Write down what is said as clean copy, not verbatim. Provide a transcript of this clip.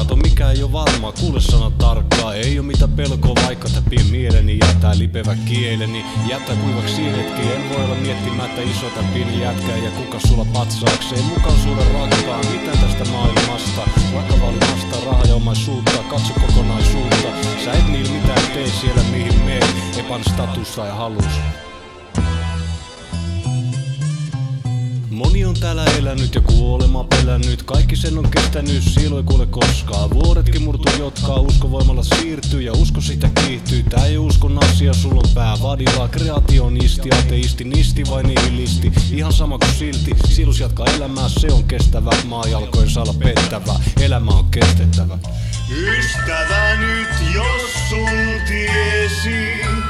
Kato mikä ei oo varmaa, kuule sana tarkkaa. Ei oo mitä pelkoa vaikka täpien mieleni. Jätää lipevä kieleni, jättää kuivaks siiletkin. En voi olla miettimättä iso täpin jätkää. Ja kuka sulla patsaakseen mukaan sulle rakkaan. Mitä tästä maailmasta? Rakavalimasta, raha ja omaisuutta. Katso kokonaisuutta. Sä et niillä mitään tee siellä mihin meet. Epan status tai halus. Moni on täällä elänyt ja kuolema pelännyt. Kaikki sen on kestänyt, sielu ei kuule koskaan. Vuodetkin murtuu jotkaa, usko voimalla siirtyy ja usko sitä kiihtyy. Tää ei uskon asia, sulla on pää vadilla. Kreationisti, ateisti, nisti vai nihilisti. Ihan sama kuin silti, sielus jatkaa elämää, se on kestävä. Maajalkojen saada pettävä, elämä on kestettävä. Ystävä nyt jos sun tiesi.